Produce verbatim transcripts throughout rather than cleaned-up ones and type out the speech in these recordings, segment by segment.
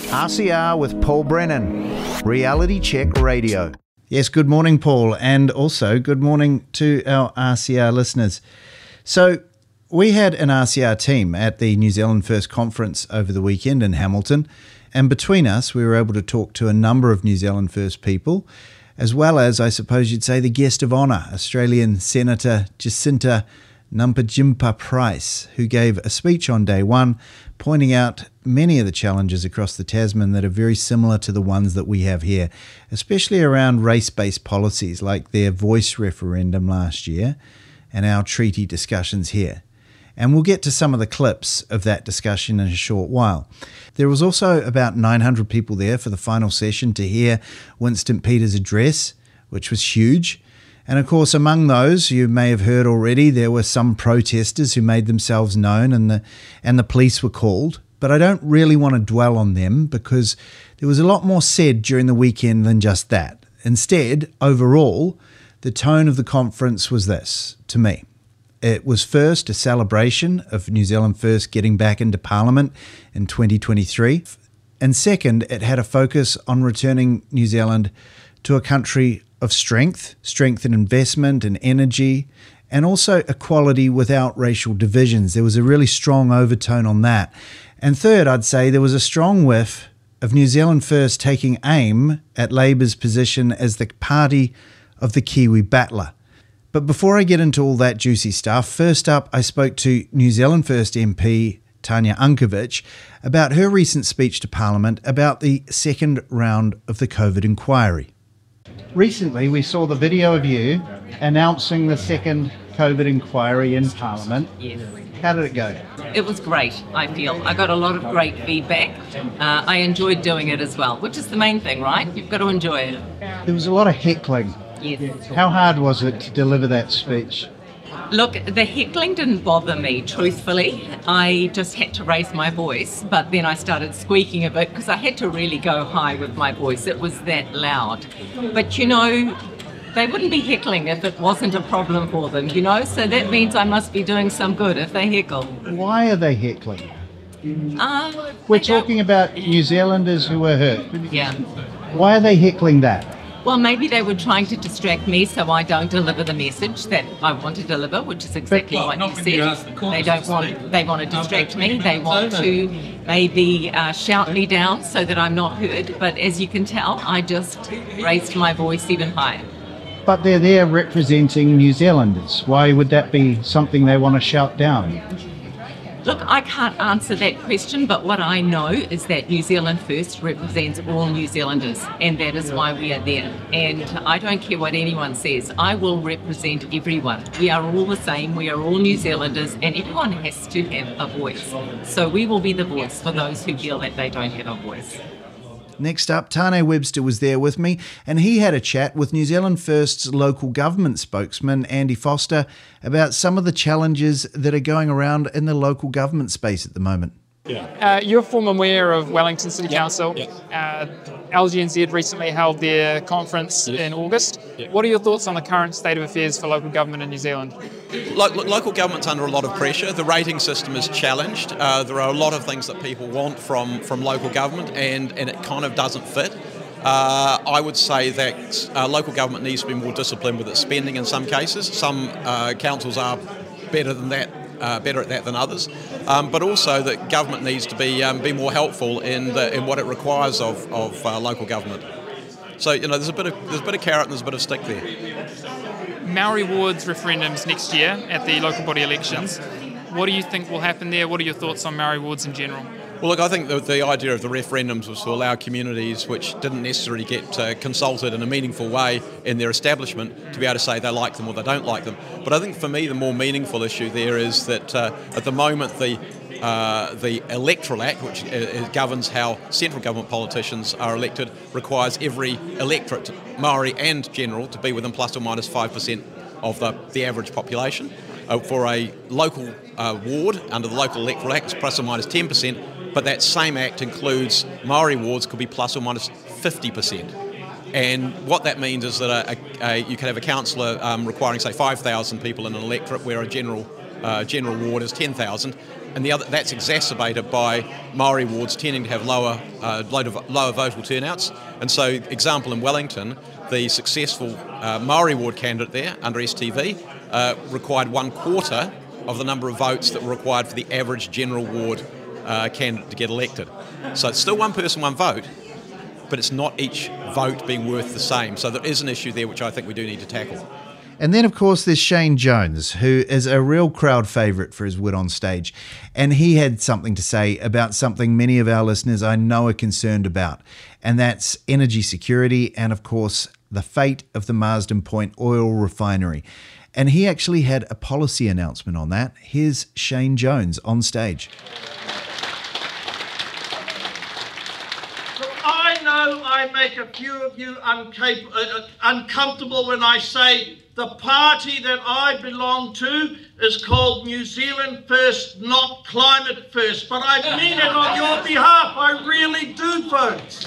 R C R with Paul Brennan, Reality Check Radio. Yes, good morning, Paul, and also good morning to our R C R listeners. So we had an R C R team at the New Zealand First Conference over the weekend in Hamilton, and between us we were able to talk to a number of New Zealand First people, as well as, I suppose you'd say, the guest of honour, Australian Senator Jacinta Nampijinpa Price, who gave a speech on day one pointing out many of the challenges across the Tasman that are very similar to the ones that we have here, especially around race-based policies like their voice referendum last year and our treaty discussions here. And we'll get to some of the clips of that discussion in a short while. There was also about nine hundred people there for the final session to hear Winston Peters' address, which was huge. And of course, among those, you may have heard already, there were some protesters who made themselves known and the and the police were called. But I don't really want to dwell on them because there was a lot more said during the weekend than just that. Instead, overall, the tone of the conference was this, to me. It was first a celebration of New Zealand First getting back into Parliament in twenty twenty-three. And second, it had a focus on returning New Zealand to a country of strength, strength in investment and energy, and also equality without racial divisions. There was a really strong overtone on that. And third, I'd say there was a strong whiff of New Zealand First taking aim at Labour's position as the party of the Kiwi battler. But before I get into all that juicy stuff, first up I spoke to New Zealand First M P Tanya Unkovich about her recent speech to Parliament about the second round of the COVID inquiry. Recently, we saw the video of you announcing the second COVID inquiry in Parliament. Yes. How did it go? It was great, I feel. I got a lot of great feedback. Uh, I enjoyed doing it as well, which is the main thing, right? You've got to enjoy it. There was a lot of heckling. Yes. How hard was it to deliver that speech? Look, the heckling didn't bother me, truthfully. I just had to raise my voice, but then I started squeaking a bit because I had to really go high with my voice. It was that loud. But, you know, they wouldn't be heckling if it wasn't a problem for them, you know? So that means I must be doing some good if they heckle. Why are they heckling? Uh, We're talking about New Zealanders who were hurt. Yeah. Why are they heckling that? Well, maybe they were trying to distract me so I don't deliver the message that I want to deliver, which is exactly what you said. They don't want, they want to distract me. They want to maybe uh, shout me down so that I'm not heard. But as you can tell, I just raised my voice even higher. But they're there representing New Zealanders. Why would that be something they want to shout down? Look, I can't answer that question, but what I know is that New Zealand First represents all New Zealanders, and that is why we are there. And I don't care what anyone says, I will represent everyone. We are all the same, we are all New Zealanders, and everyone has to have a voice. So we will be the voice for those who feel that they don't have a voice. Next up, Tane Webster was there with me, and he had a chat with New Zealand First's local government spokesman, Andy Foster, about some of the challenges that are going around in the local government space at the moment. Yeah. Uh, you're a former mayor of Wellington City yeah. Council. Yeah. Uh, L G N Z recently held their conference yes. in August. Yeah. What are your thoughts on the current state of affairs for local government in New Zealand? Lo- local government's under a lot of pressure. The rating system is challenged. Uh, there are a lot of things that people want from, from local government, and, and it kind of doesn't fit. Uh, I would say that uh, local government needs to be more disciplined with its spending in some cases. Some uh, councils are better than that. Uh, better at that than others, um, but also that government needs to be um, be more helpful in the, in what it requires of, of uh, local government. So you know, there's a bit of there's a bit of carrot and there's a bit of stick there. Maori wards referendums next year at the local body elections. What do you think will happen there? What are your thoughts on Maori wards in general? Well, look, I think the, the idea of the referendums was to allow communities which didn't necessarily get uh, consulted in a meaningful way in their establishment to be able to say they like them or they don't like them. But I think for me the more meaningful issue there is that uh, at the moment the uh, the Electoral Act, which uh, governs how central government politicians are elected, requires every electorate, Maori and general, to be within plus or minus five percent of the, the average population. Uh, for a local uh, ward under the Local Electoral Act, it's plus or minus ten percent. But that same act includes Maori wards could be plus or minus fifty percent. And what that means is that a, a, a, you can have a councillor um, requiring, say, five thousand people in an electorate where a general uh, general ward is ten thousand. and the other that's exacerbated by Maori wards tending to have lower, uh, lower, lower vocal turnouts. And so, example in Wellington, the successful uh, Maori ward candidate there under S T V uh, required one quarter of the number of votes that were required for the average general ward uh, candidate to get elected. So it's still one person, one vote, but it's not each vote being worth the same. So there is an issue there which I think we do need to tackle. And then, of course, there's Shane Jones, who is a real crowd favourite for his wit on stage. And he had something to say about something many of our listeners I know are concerned about, and that's energy security and, of course, the fate of the Marsden Point oil refinery. And he actually had a policy announcement on that. Here's Shane Jones on stage. I know I make a few of you uncap- uh, uncomfortable when I say the party that I belong to is called New Zealand First, not Climate First. But I mean it on your behalf. I really do, folks.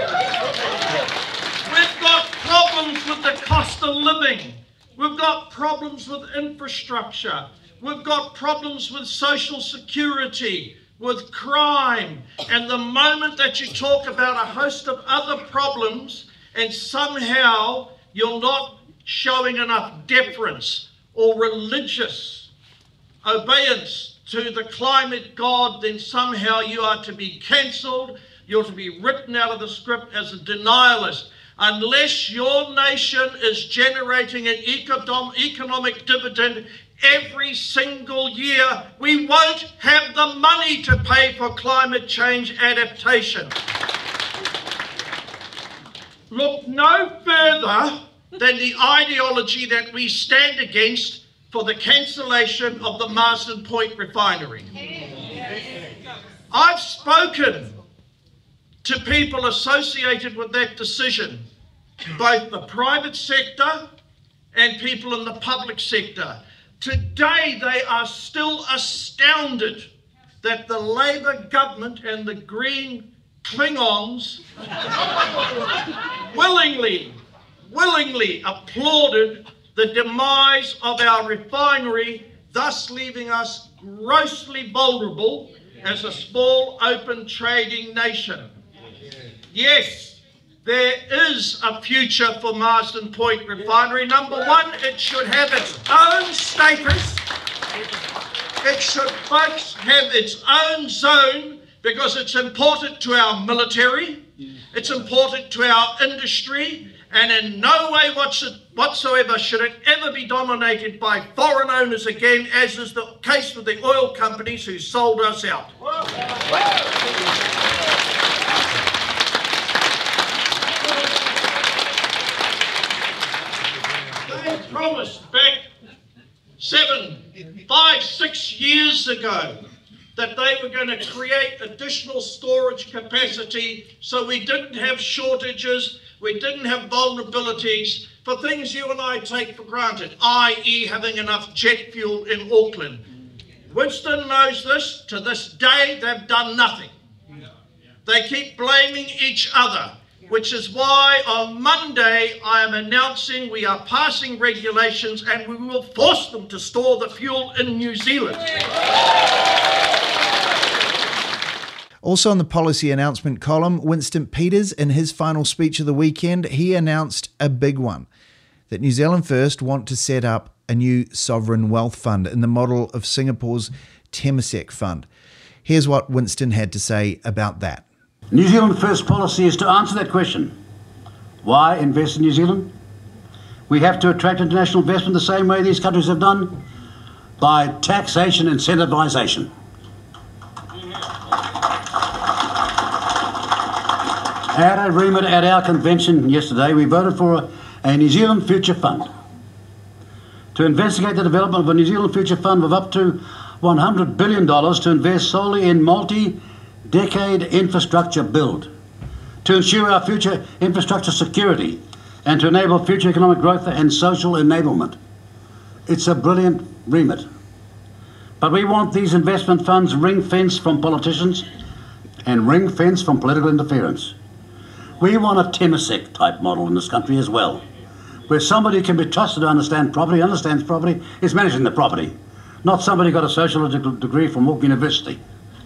We've got problems with the cost of living. We've got problems with infrastructure. We've got problems with social security, with crime. And the moment that you talk about a host of other problems and somehow you're not showing enough deference or religious obedience to the climate god, then somehow you are to be cancelled. You're to be written out of the script as a denialist. Unless your nation is generating an econom- economic dividend every single year, we won't have the money to pay for climate change adaptation. Look no further than the ideology that we stand against for the cancellation of the Marsden Point refinery. I've spoken to people associated with that decision, both the private sector and people in the public sector. Today they are still astounded that the Labour government and the Green Klingons willingly, willingly applauded the demise of our refinery, thus leaving us grossly vulnerable as a small open trading nation. Yes, there is a future for Marsden Point Refinery. Number one, it should have its own status. It should, folks, have its own zone because it's important to our military, it's important to our industry, and in no way whatsoever should it ever be dominated by foreign owners again, as is the case with the oil companies who sold us out. They promised back seven, five, six years ago that they were going to create additional storage capacity so we didn't have shortages, we didn't have vulnerabilities for things you and I take for granted, that is having enough jet fuel in Auckland. Winston knows this. To this day, they've done nothing. They keep blaming each other, which is why on Monday I am announcing we are passing regulations and we will force them to store the fuel in New Zealand. Also on the policy announcement column, Winston Peters, in his final speech of the weekend, he announced a big one, that New Zealand First want to set up a new sovereign wealth fund in the model of Singapore's Temasek Fund. Here's what Winston had to say about that. New Zealand First policy is to answer that question. Why invest in New Zealand? We have to attract international investment the same way these countries have done, by taxation incentivisation. At a remit at our convention yesterday, we voted for a, a New Zealand Future Fund to investigate the development of a New Zealand Future Fund of up to one hundred billion dollars to invest solely in multi-decade infrastructure build, to ensure our future infrastructure security, and to enable future economic growth and social enablement. It's a brilliant remit. But we want these investment funds ring-fenced from politicians and ring-fenced from political interference. We want a Temasek type model in this country as well, where somebody can be trusted to understand property, understands property, is managing the property, not somebody who got a sociological degree from Auckland University.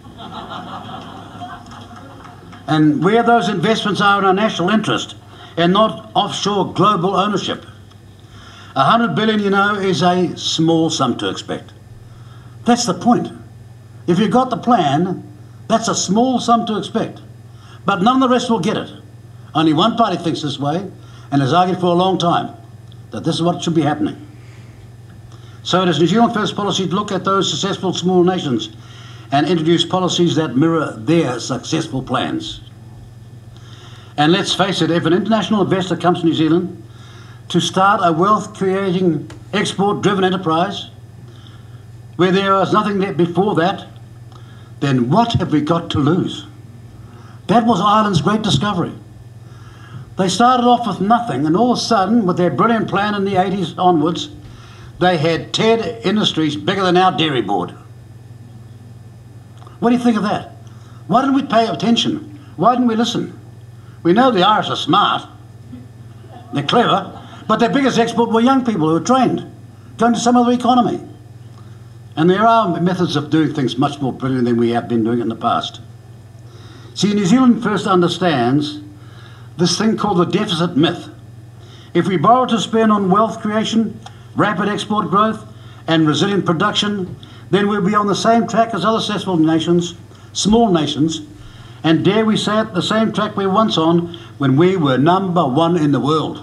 And where those investments are in our national interest and not offshore global ownership. A hundred billion, you know, is a small sum to expect. That's the point. If you've got the plan, that's a small sum to expect. But none of the rest will get it. Only one party thinks this way and has argued for a long time that this is what should be happening. So it is New Zealand First policy to look at those successful small nations and introduce policies that mirror their successful plans. And let's face it, if an international investor comes to New Zealand to start a wealth-creating, export-driven enterprise where there was nothing there before that, then what have we got to lose? That was Ireland's great discovery. They started off with nothing, and all of a sudden, with their brilliant plan in the eighties onwards, they had T E D Industries bigger than our dairy board. What do you think of that? Why didn't we pay attention? Why didn't we listen? We know the Irish are smart, they're clever, but their biggest export were young people who were trained, going to some other economy. And there are methods of doing things much more brilliant than we have been doing in the past. See, New Zealand First understands this thing called the deficit myth. If we borrow to spend on wealth creation, rapid export growth, and resilient production, then we'll be on the same track as other successful nations, small nations, and dare we say it, the same track we were once on when we were number one in the world.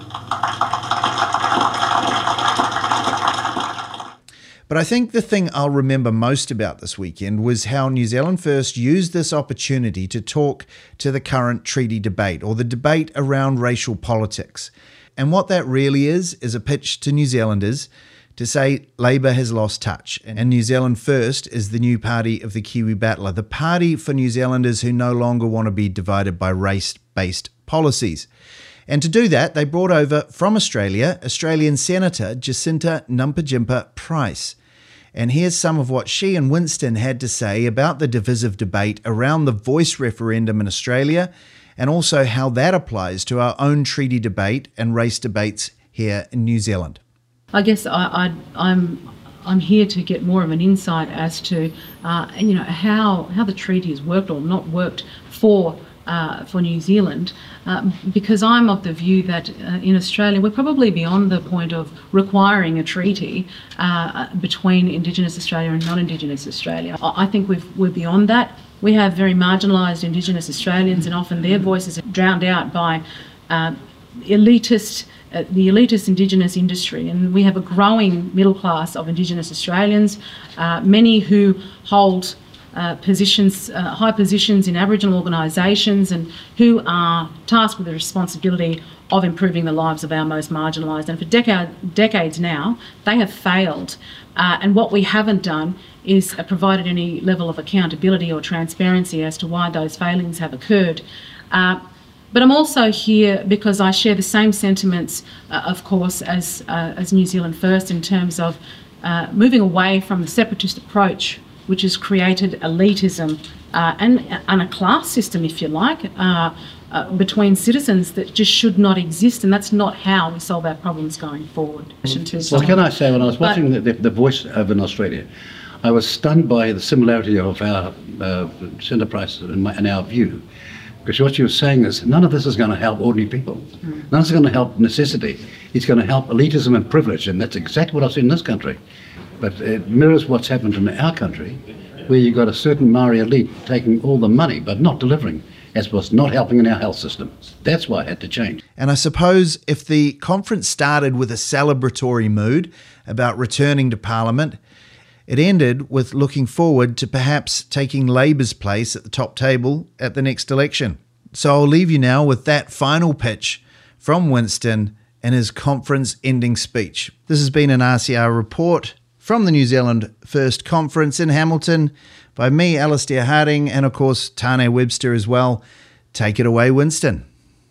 But I think the thing I'll remember most about this weekend was how New Zealand First used this opportunity to talk to the current treaty debate, or the debate around racial politics. And what that really is, is a pitch to New Zealanders to say Labour has lost touch, and New Zealand First is the new party of the Kiwi battler, the party for New Zealanders who no longer want to be divided by race-based policies. And to do that, they brought over from Australia, Australian Senator Jacinta Nampijinpa Price. And here's some of what she and Winston had to say about the divisive debate around the voice referendum in Australia, and also how that applies to our own treaty debate and race debates here in New Zealand. I guess I, I, I'm I'm here to get more of an insight as to uh, you know how how the treaty has worked or not worked for uh, for New Zealand, uh, because I'm of the view that uh, in Australia we're probably beyond the point of requiring a treaty uh, between Indigenous Australia and non-Indigenous Australia. I think we've, we're beyond that. We have very marginalised Indigenous Australians, and often their voices are drowned out by uh, elitist, uh, the elitist Indigenous industry. And we have a growing middle class of Indigenous Australians, uh, many who hold uh, positions, uh, high positions in Aboriginal organisations, and who are tasked with the responsibility of improving the lives of our most marginalised. And for decade, decades now, they have failed. Uh, and what we haven't done is uh, provided any level of accountability or transparency as to why those failings have occurred. Uh, but I'm also here because I share the same sentiments, uh, of course, as, uh, as New Zealand First, in terms of uh, moving away from the separatist approach, which has created elitism uh, and, and a class system, if you like, uh, uh, between citizens that just should not exist, and that's not how we solve our problems going forward. Well, can I say, when I was watching but, the, the, the Voice over in Australia, I was stunned by the similarity of our uh, Centre Price in, my, in our view. Because what you were saying is none of this is going to help ordinary people. Mm. None of this is going to help necessity. It's going to help elitism and privilege, and that's exactly what I've seen in this country. But it mirrors what's happened in our country, where you've got a certain Maori elite taking all the money but not delivering, as was not helping in our health system. That's why it had to change. And I suppose if the conference started with a celebratory mood about returning to Parliament, it ended with looking forward to perhaps taking Labour's place at the top table at the next election. So I'll leave you now with that final pitch from Winston in his conference-ending speech. This has been an R C R report from the New Zealand First Conference in Hamilton by me, Alistair Harding, and of course Tane Webster as well. Take it away, Winston.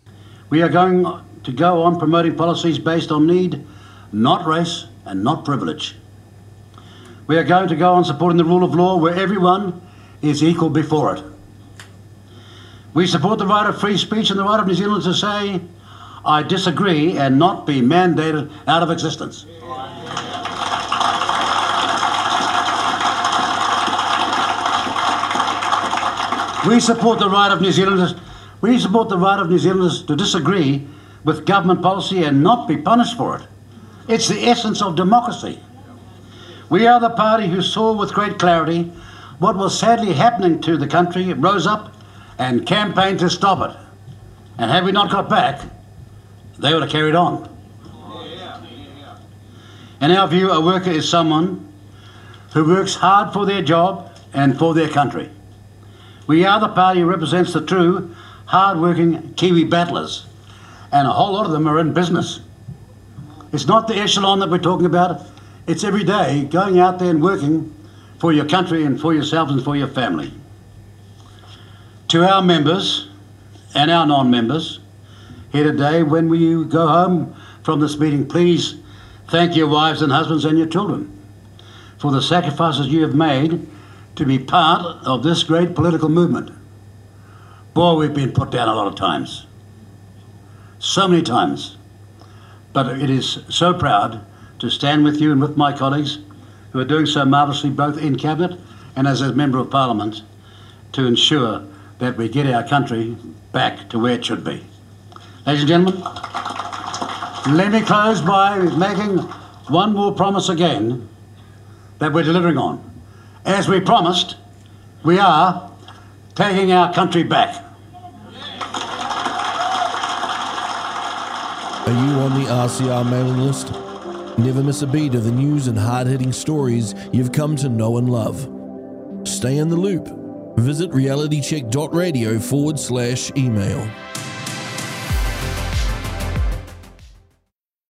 We are going to go on promoting policies based on need, not race and not privilege. We are going to go on supporting the rule of law where everyone is equal before it. We support the right of free speech and the right of New Zealand to say, I disagree, and not be mandated out of existence. We support the right of New Zealanders. We support the right of New Zealanders to disagree with government policy and not be punished for it. It's the essence of democracy. We are the party who saw with great clarity what was sadly happening to the country, rose up and campaigned to stop it. And had we not got back, they would have carried on. In our view, a worker is someone who works hard for their job and for their country. We are the party who represents the true, hard-working Kiwi battlers, and a whole lot of them are in business. It's not the echelon that we're talking about. It's every day going out there and working for your country and for yourselves and for your family. To our members and our non-members here today, when you go home from this meeting, please thank your wives and husbands and your children for the sacrifices you have made to be part of this great political movement. Boy, we've been put down a lot of times. So many times. But it is so proud to stand with you and with my colleagues who are doing so marvellously both in Cabinet and as a Member of Parliament to ensure that we get our country back to where it should be. Ladies and gentlemen, let me close by making one more promise again that we're delivering on. As we promised, we are taking our country back. Are you on the R C R mailing list? Never miss a beat of the news and hard-hitting stories you've come to know and love. Stay in the loop. Visit realitycheck.radio forward slash email.